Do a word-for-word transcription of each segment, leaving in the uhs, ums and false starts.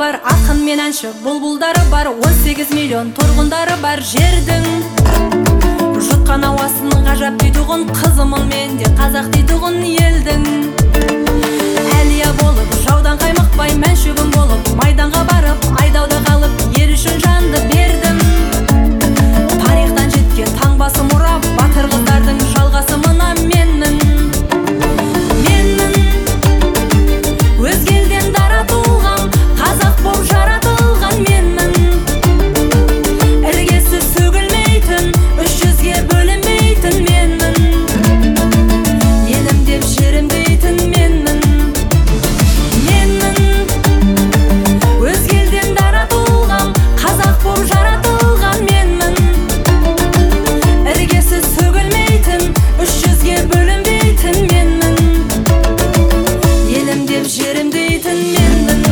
бар, ақын мен әнші бұлбұлдары бар. Он сегіз миллион тұрғындары бар жердің. Жұтқан ауасын ғажап дейтұғын, қызымын менде қазақ дейтұғын елдің. Әлия болып жаудан қаймықпай, мәншүгім болып майданға барып, айдауда қалып ел үшін жанды бердім. Тарихтан жеткен таңбасы мұра, батыр қыздардың жалғасы мына менмін. Менмін өзге елден дара туылған, қазақ боп жаратылған менмін. Іргесі сөгілмейтін, үш жүзге бөлінбейтін менмін. Елім деп жерім дейтін менмін. Менмін өзге елден дара туылған, қазақ боп жаратылған менмін. Іргесі сөгілмейтін, үш жүзге бөлінбейтін менмін. Елім деп жерім дейтін менмін.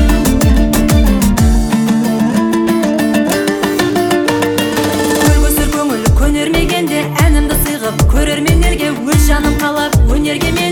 Көлгөсір көңіл көнермегенде, әнімді сыйғып көрерменерге өз жаным қалап өнерге мен